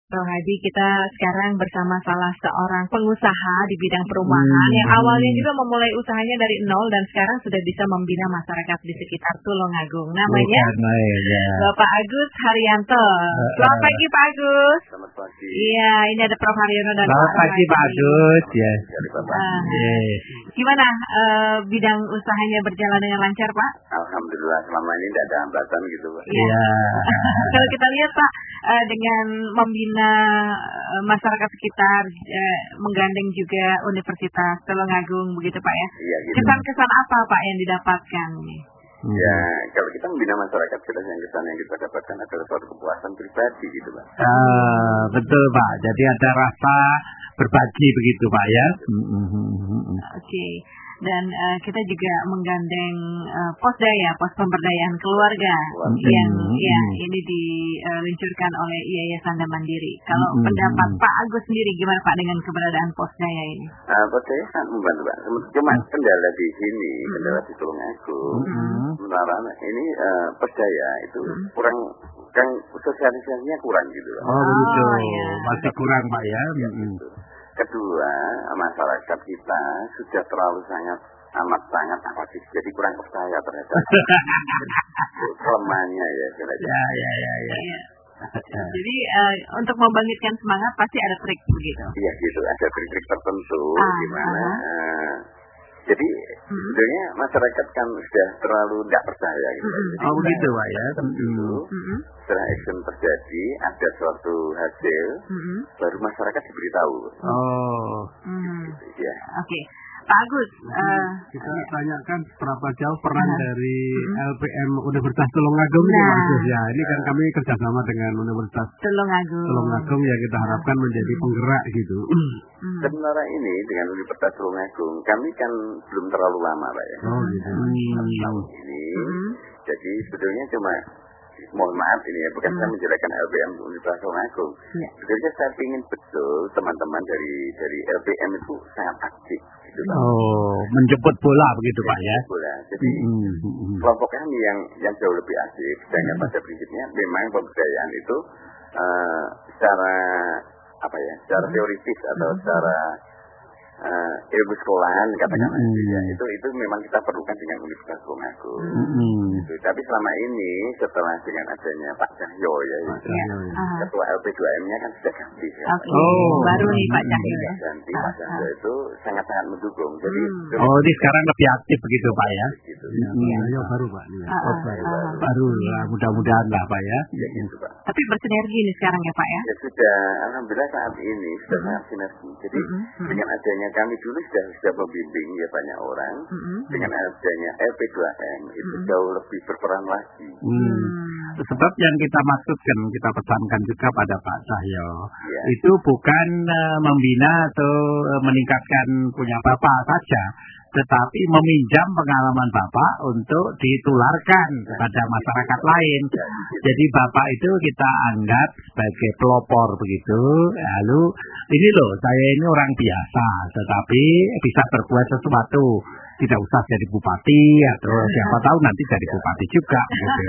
Bang Hadi, kita sekarang bersama salah seorang pengusaha di bidang perumahan yang awalnya juga memulai usahanya dari nol dan sekarang sudah bisa membina masyarakat di sekitar Tulungagung. Namanya Bapak Agus Haryanto. Selamat pagi Pak Agus. Selamat pagi. Iya, ini ada Prof Haryono dan Selamat pagi Pak Agus. Ya. Gimana bidang usahanya berjalan dengan lancar Pak? Alhamdulillah selama ini tidak ada hambatan gitu Pak. Iya. Kalau kita lihat Pak, dengan membina masyarakat sekitar, menggandeng juga Universitas Tulungagung begitu Pak ya. Iya gitu. Kesan-kesan apa Pak yang didapatkan? Ya, kalau kita membina masyarakat, kesan yang kita dapatkan adalah suatu kepuasan pribadi gitu Pak. Betul Pak. Jadi ada rasa berbagi begitu Pak ya. Oke. Dan kita juga menggandeng pos pemberdayaan keluarga yang ini diluncurkan oleh Yayasan Mandiri. Kalau pendapat Pak Agus sendiri gimana Pak dengan keberadaan pos daya ini? Pos daya sangat membantu Pak. Cuma kendala di sini, kendala di Tulungagung. Sementara ini pos daya itu kurang sosialisasinya kurang gitu Pak. Begitu. Masih kurang Pak ya. Gitu. Kedua, masyarakat kita sudah terlalu amat sangat apatis, jadi kurang percaya terhadap kelemahannya ya. Jadi untuk membangkitkan semangat pasti ada trik begitu. Iya gitu, ada trik-trik tertentu gimana. Jadi sebenarnya masyarakat kan sudah terlalu tidak percaya gitu. Begitu Pak ya. Setelah action terjadi, ada suatu hasil, baru masyarakat diberitahu. Gitu, ya. Oke. Pak Agus, kita tanyakan seberapa jauh peran dari LPM Universitas Tulungagung ini Pak Agus ya. Ini kan kami kerjasama dengan Universitas Tulungagung ya, kita harapkan menjadi penggerak gitu. Sebenarnya ini dengan Universitas Tulungagung, kami kan belum terlalu lama Pak ya. Tahun ini, jadi sebetulnya cuma mohon maaf ini ya, bukan saya menjelekan LPM Universitas Tulungagung. Sebetulnya saya ingin betul teman-teman dari LPM itu sangat aktif. Gitu, menjemput bola begitu Pak ya. Bola. Jadi kelompok kami yang jauh lebih aktif, dan pada prinsipnya memang pemberdayaan itu secara teoritis atau secara ilmu sekolahan katakan itu memang kita perlukan dengan Universitas Tulungagung. Gitu. Tapi selama ini setelah dengan adanya Pak Cahyo ketua LP2M-nya kan sudah ganti ya. Baru nih Pak Cahyo ya. Ganti Pak Cahyo itu sangat-sangat mendukung. Jadi ini sekarang lebih aktif begitu Pak ya. Gitu. Baru Pak. Baru lah, mudah-mudahan lah Pak ya. Ya gitu Pak. Tapi bersinergi nih sekarang ya Pak ya. Ya sudah, alhamdulillah saat ini sudah sangat sinergi. Jadi dengan adanya kami dulu sudah membimbing ya banyak orang, dengan adanya LP2M itu jauh lebih berperan lagi. Sebab yang kita maksudkan, kita pesankan juga pada Pak Cahyo, itu bukan membina atau meningkatkan punya Bapak saja, tetapi meminjam pengalaman Bapak untuk ditularkan kepada masyarakat lain. Jadi Bapak itu kita anggap sebagai pelopor begitu. Lalu ini loh, saya ini orang biasa, tetapi bisa berbuat sesuatu. Tidak usah jadi bupati atau siapa tahu nanti jadi bupati juga. Gitu.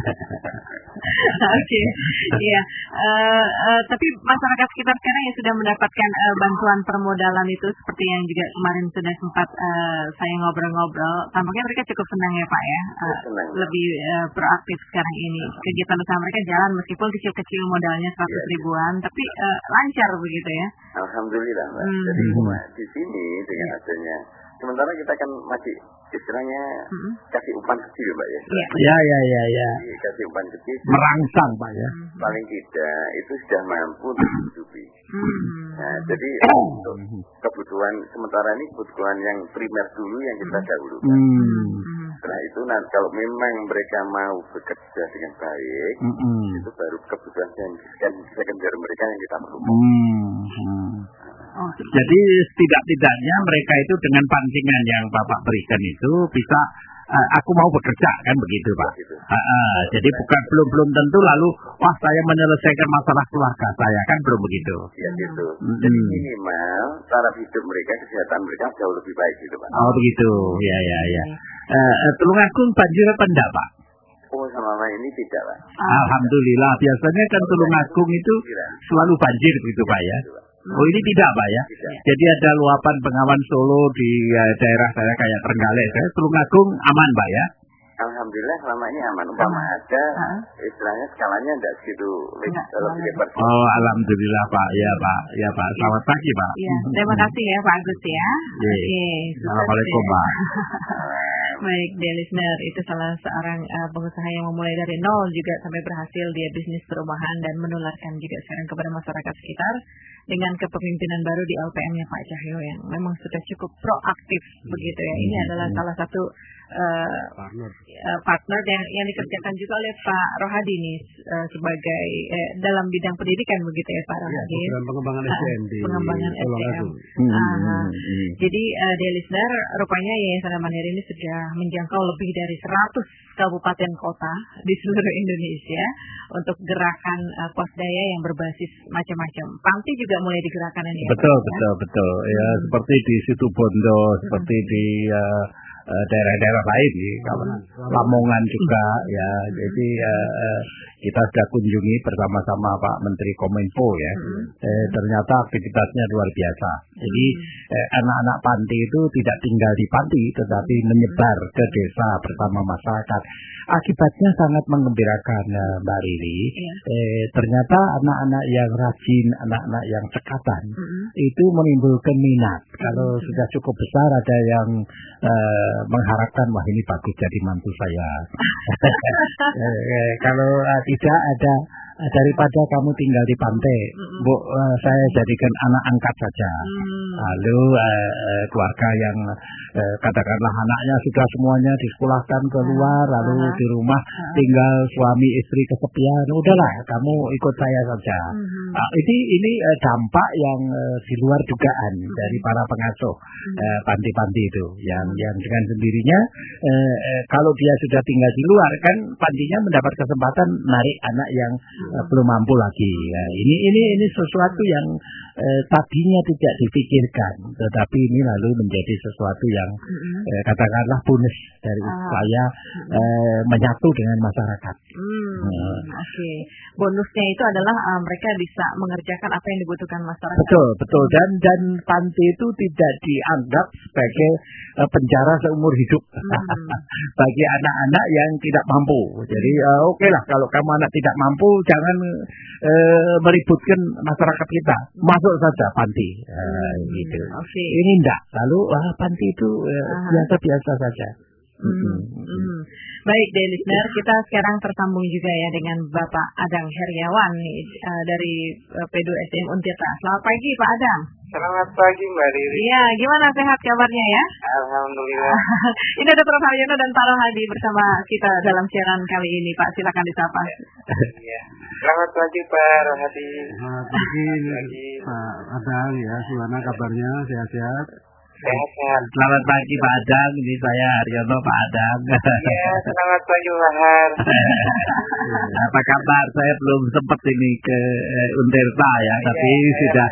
Oke, iya. Tapi masyarakat sekitar sekarang yang sudah mendapatkan bantuan permodalan itu seperti yang juga kemarin sudah sempat saya ngobrol-ngobrol, tampaknya mereka cukup senang ya Pak ya, lebih proaktif sekarang ini. Kegiatan usaha mereka jalan meskipun kecil-kecil modalnya 100 ribuan, tapi lancar begitu ya. Alhamdulillah Mbak. Jadi di sini dengan adanya, sementara kita kan masih istilahnya kasih umpan kecil Mbak ya. Ya. Kasih umpan kecil. Merangsang Pak ya. Paling tidak itu sudah mampu menghidupi. Nah, jadi untuk kebutuhan sementara ini kebutuhan yang primer dulu yang kita dahulukan. Setelah itu nanti kalau memang mereka mau bekerja dengan baik, itu baru kebutuhan sekunder mereka yang kita perlukan. Jadi setidak-tidaknya mereka itu dengan pancingan yang Bapak berikan itu bisa aku mau bekerja kan begitu Pak. Jadi bukan belum tentu lalu wah saya menyelesaikan masalah keluarga saya kan belum begitu. Ya gitu. Jadi minimal taraf hidup mereka, kesehatan mereka jauh lebih baik gitu Pak. Begitu. Ya. Tulungagung banjir apa enggak Pak? Oh, selama ini tidak, Pak. Alhamdulillah. Biasanya kan Tulungagung itu selalu banjir begitu, Pak ya. Oh, ini tidak, Pak ya. Tidak. Jadi ada luapan Bengawan Solo di daerah saya kayak Trenggalek. Tulungagung aman, Pak ya. Alhamdulillah selama ini aman. Umpama ada istilahnya skalanya tidak segitu lebar. Oh, alhamdulillah, Pak. Ya, Pak. Ya, Pak. Selamat pagi, Pak. Ya, terima kasih ya Pak Agus ya. Oke. Assalamualaikum, Pak. Baik, dear listener, itu salah seorang pengusaha yang memulai dari nol juga sampai berhasil dia bisnis perumahan dan menularkan juga sekarang kepada masyarakat sekitar dengan kepemimpinan baru di LPM-nya Pak Cahyo yang memang sudah cukup proaktif begitu ya. Ini adalah salah satu partner yang dikerjakan juga oleh Pak Rohadi nih sebagai dalam bidang pendidikan begitu ya Pak Rohadi. Ya, pengembangan SDM di pengembangan SDM. Jadi dear listener, rupanya Yayasan Mandiri ini sudah menjangkau lebih dari 100 kabupaten kota di seluruh Indonesia untuk gerakan Posdaya yang berbasis macam-macam. Panti juga mulai digerakkan ini. Betul. Ya, seperti di Situbondo, seperti di daerah-daerah lain di Lamongan juga ya. Jadi kita sudah kunjungi bersama-sama Pak Menteri Kominfo ya. Ternyata aktivitasnya luar biasa. Jadi anak-anak panti itu tidak tinggal di panti tetapi menyebar ke desa bersama masyarakat. Akibatnya sangat menggembirakan Mbak Riri. Ternyata anak-anak yang rajin, anak-anak yang cekatan itu menimbulkan minat. Kalau sudah cukup besar ada yang mengharapkan wah ini bagus jadi mantu saya. Kalau tidak ada daripada kamu tinggal di pantai, Bu, saya jadikan anak angkat saja. Lalu keluarga yang katakanlah anaknya sudah semuanya disekolahkan keluar, lalu di rumah tinggal suami istri kesepian, udahlah kamu ikut saya saja. Ini dampak yang di luar dugaan dari para pengasuh panti-panti itu, yang dengan sendirinya kalau dia sudah tinggal di luar kan pantinya mendapat kesempatan narik anak yang belum mampu lagi. Ya, ini sesuatu yang tadinya tidak dipikirkan, tetapi ini lalu menjadi sesuatu yang katakanlah bonus dari saya menyatu dengan masyarakat. Oke. Bonusnya itu adalah mereka bisa mengerjakan apa yang dibutuhkan masyarakat. Betul. Dan panti itu tidak dianggap sebagai penjara seumur hidup bagi anak-anak yang tidak mampu. Jadi oke lah kalau kamu anak tidak mampu jangan meributkan masyarakat kita, masuk saja panti gitu. Ini enggak. Lalu panti itu biasa saja. Baik, dear listener, kita sekarang tersambung juga ya dengan Bapak Adang Heriawan dari P2SDM Untirta. Selamat pagi Pak Adang. Selamat pagi Mbak Riri. Iya, gimana sehat kabarnya ya? Alhamdulillah. Ini ada Prof. Haryono dan Pak Rohadi bersama kita dalam siaran kali ini. Pak, silakan disapa. Iya. Selamat pagi Pak Rohadi. Selamat pagi Pak Adang ya, gimana kabarnya? Sehat-sehat? Sehat. Selamat pagi Pak Adang, ini saya Haryono Pak Adang. Iya, selamat pagi Pak Har. Apa kabar? Saya belum sempat ini ke Untirta ya, tapi sudah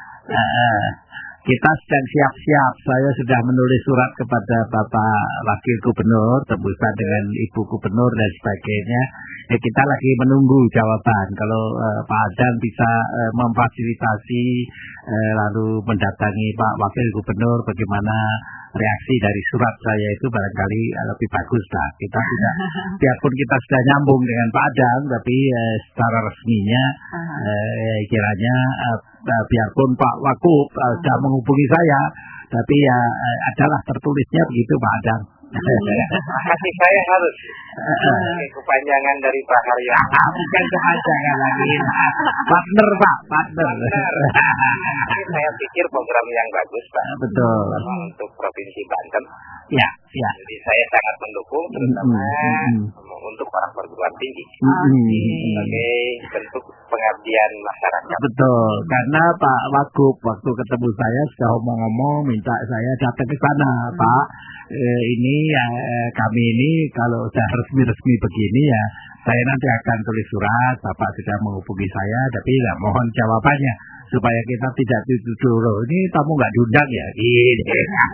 kita sedang siap-siap. Saya sudah menulis surat kepada Bapak Wakil Gubernur, tembusan dengan Ibu Gubernur dan sebagainya. Ya, kita lagi menunggu jawaban. Kalau Pak Adang bisa memfasilitasi lalu mendatangi Pak Wakil Gubernur, bagaimana reaksi dari surat saya itu barangkali lebih bagus lah. Kita tidak, biarpun kita sudah nyambung dengan Pak Adang, tapi secara resminya kiranya biarpun Pak Wakub sudah menghubungi saya, tapi ya adalah tertulisnya begitu Pak Adang. Kasih saya harus kepanjangan dari Pak Haryono. Bukan kepanjangan lagi, partner Pak, partner. Saya pikir program yang bagus Pak. Betul. Untuk Provinsi Banten. Ya. Jadi saya sangat mendukung, terutama untuk orang perguruan tinggi sebagai bentuk pengabdian masyarakat. Betul, karena Pak Wagub waktu ketemu saya sudah ngomong-ngomong minta saya datang ke sana, Pak. Ini kami ini kalau sudah resmi-resmi begini ya, saya nanti akan tulis surat. Bapak sudah menghubungi saya, tapi ya mohon jawabannya. supaya kita tidak dituduh ini tamu nggak diundang ya gitu.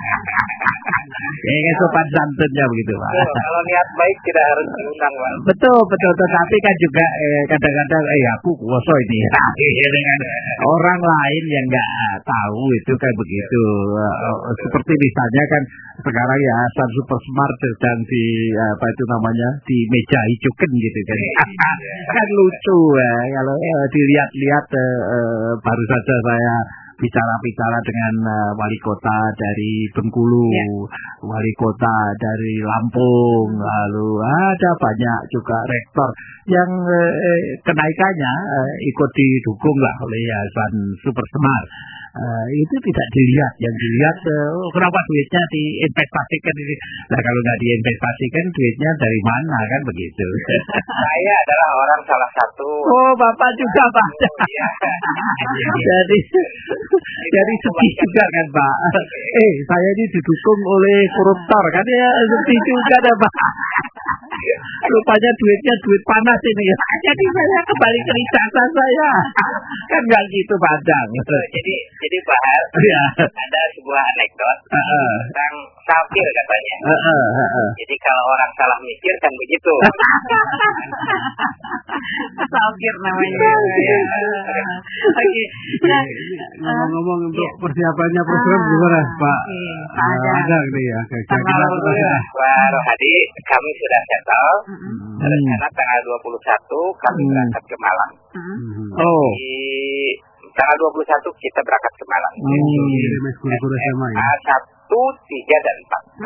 Kayak sopan santunnya begitu Pak. Kalau niat baik tidak harus diundang Pak. Betul, tetapi kan juga kadang-kadang aku kuoso ini dengan orang lain yang nggak tahu itu kayak begitu. Seperti misalnya kan sekarang ya Sun Super Smart sedang di di meja hijaukan gitu kan. Kan lucu ya kalau dilihat-lihat baru saja saya bicara dengan wali kota dari Bengkulu, wali kota dari Lampung, lalu ada banyak juga rektor yang kenaikannya ikut didukung lah oleh Yayasan Super Smart. Itu tidak dilihat, yang dilihat kenapa duitnya diinvestasikan ini. Nah kalau nggak diinvestasikan duitnya dari mana kan begitu. Saya adalah orang salah satu. Oh Bapak juga Pak. Iya. Jadi sedih juga kan Pak. Saya ini didukung oleh koruptor kan ya, sedih juga dah Pak. Rupanya duitnya duit panas ini ya. Jadi saya kembali ke ijazah saya. Kan nggak gitu Padang. Jadi Pak Har, ada sebuah anekdot tentang sapir katanya. Jadi kalau orang salah mikir kan begitu. Sapir namanya. Oke. Ngomong-ngomong untuk persiapannya program gimana Pak? Ada nih ya. Pak Rohadi, kami sudah settle. Rencana tanggal 21 kami berangkat ke Malang. Tanggal 21 kita berangkat ke Malang. Guru-guru SMA ya. 1, 3, dan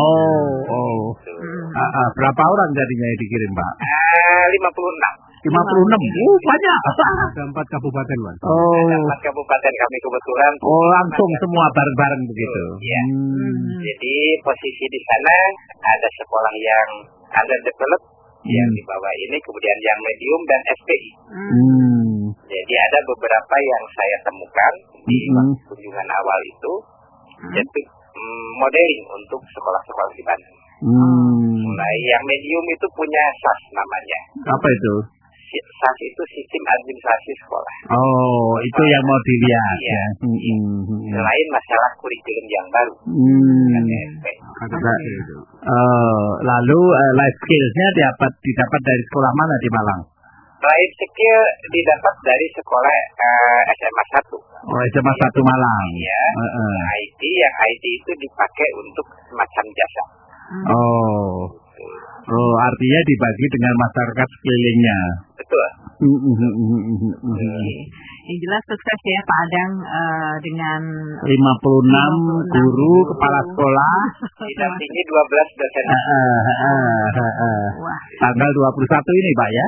4. Berapa orang jadinya yang dikirim Pak? 56. 56. Banyak. Ada 4 kabupaten Pak. Ada 4 kabupaten kami kebetulan. Langsung semua bareng-bareng begitu. Iya. Jadi posisi di sana ada sekolah yang underdeveloped yang di bawah ini, kemudian yang medium dan SPI. Jadi ada beberapa yang saya temukan di kunjungan awal itu, jadi modeling untuk sekolah-sekolah di Bandung. Mulai yang medium itu punya SAS namanya. Apa itu? SAS itu sistem administrasi sekolah. Itu yang mau dilihat ya. Selain masalah kurikulum yang baru. Lalu life skills-nya didapat dari sekolah mana di Malang? Life skill didapat dari sekolah SMA 1. SMA 1 Malang. Ya. IT itu dipakai untuk semacam jasa. Artinya dibagi dengan masyarakat sekelilingnya. Betul. Yang jelas sukses ya Pak Adang dengan 56 guru, kepala sekolah, didampingi 12 dosen. Tanggal 21 ini Pak ya.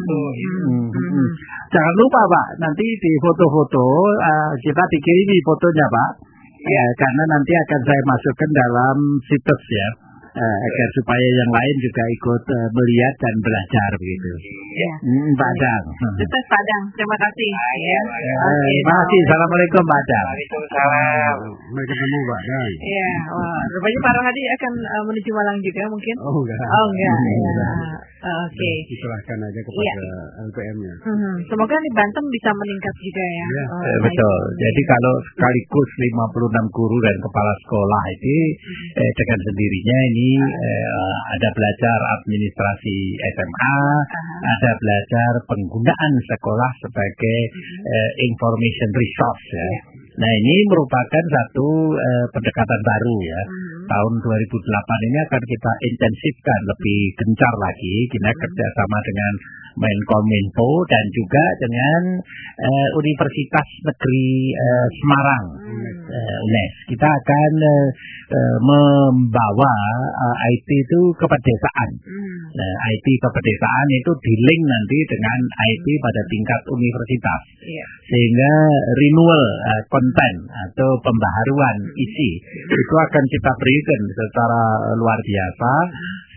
21. Jangan lupa Pak, nanti di foto-foto kita dikirimi fotonya Pak. Karena nanti akan saya masukkan dalam situs ya. Agar supaya yang lain juga ikut melihat dan belajar begitu. Pak Adang. Sukses Pak Adang. Terima kasih. Terima kasih. Assalamualaikum Pak Adang. Waalaikumsalam. Sampai ketemu Pak Adang. Iya. Rupanya Pak Rohadi akan menuju Malang juga mungkin? Enggak. Oke. Diserahkan aja kepada LPM-nya. Semoga di Banten bisa meningkat juga ya. Betul. Jadi kalau sekaligus 56 guru dan kepala sekolah itu dengan sendirinya ini ada belajar administrasi SMA, ada belajar penggunaan sekolah sebagai information resource ya. Nah ini merupakan satu pendekatan baru ya. Tahun 2008 ini akan kita intensifkan lebih gencar lagi. Kita kerjasama dengan Menkominfo dan juga dengan Universitas Negeri Semarang, UNES. Kita akan membawa IT itu ke pedesaan. IT ke pedesaan itu di-link nanti dengan IT pada tingkat universitas. Sehingga renewal konten atau pembaharuan isi itu akan kita berikan secara luar biasa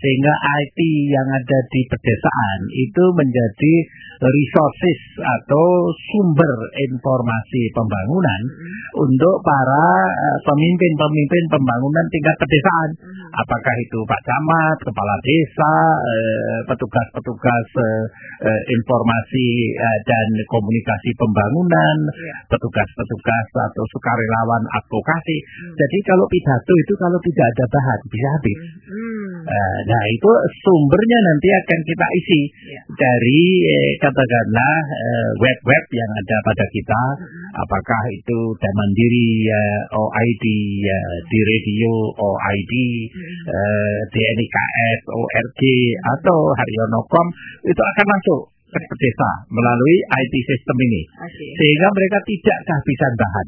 sehingga IT yang ada di pedesaan itu menjadi resources atau sumber informasi pembangunan untuk para pemimpin pembangunan tingkat pedesaan. Apakah itu Pak Camat, Kepala Desa, petugas-petugas informasi dan komunikasi pembangunan, petugas-petugas atau sukarelawan advokasi. Jadi kalau pidato itu kalau tidak ada bahan bisa habis. Nah itu sumbernya nanti akan kita isi dari katakanlah web-web yang ada pada kita, apakah itu Mandiri OID, di radio OID, DNIKS, ORG atau Haryono.com, itu akan masuk ke desa melalui IT sistem ini, sehingga mereka tidak kehabisan bahan.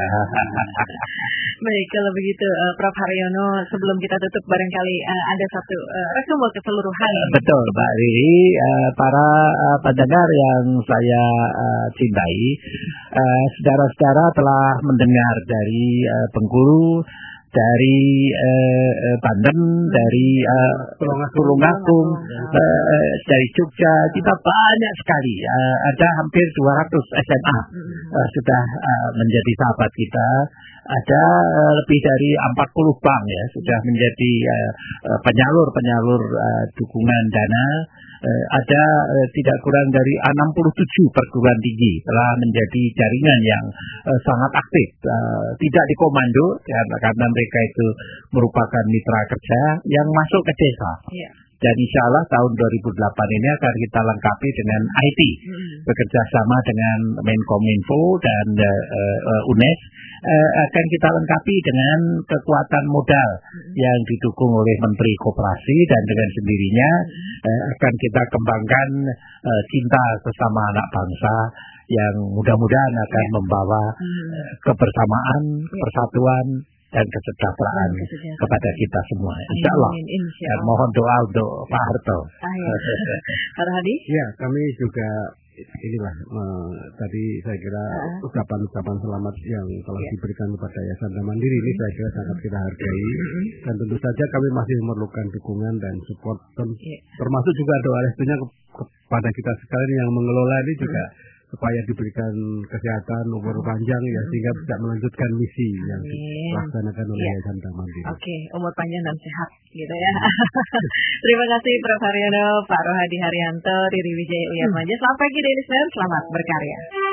Baik, kalau begitu Prof. Haryono, sebelum kita tutup barangkali ada satu resume keseluruhan. Betul, Mbak Riri, para pendengar yang saya cintai, saudara-saudara telah mendengar dari Bengkulu, dari Banten, dari Tulungagung, dari Jogja, kita banyak sekali, ada hampir 200 SMA sudah menjadi sahabat kita. Ada lebih dari 40 bank ya sudah menjadi penyalur dukungan dana. Ada tidak kurang dari 67 perguruan tinggi telah menjadi jaringan yang sangat aktif, tidak dikomando karena mereka itu merupakan mitra kerja yang masuk ke desa. Dan insya Allah tahun 2008 ini akan kita lengkapi dengan IT, bekerja sama dengan Menkominfo dan UNES, akan kita lengkapi dengan kekuatan modal yang didukung oleh Menteri Koperasi, dan dengan sendirinya akan kita kembangkan cinta sesama anak bangsa yang mudah-mudahan akan membawa kebersamaan, persatuan, dan kesejahteraan kepada kita semua, insya Allah. Dan mohon doa untuk Pak Harto. Pak Hadi? Ya, kami juga inilah tadi saya kira ucapan-ucapan selamat yang telah diberikan kepada Yayasan Mandiri ini saya kira sangat kita hargai, dan tentu saja kami masih memerlukan dukungan dan support, termasuk juga doa restunya kepada kita sekalian yang mengelola ini juga, supaya diberikan kesehatan, umur panjang ya, sehingga bisa melanjutkan misi yang dilaksanakan oleh Yayasan Mandiri. Oke, umur panjang dan sehat gitu ya. Terima kasih Prof. Haryono, Pak Rohadi Haryanto, Riri Wijaya Uyatmaja. Selamat pagi Daily Listener, selamat berkarya.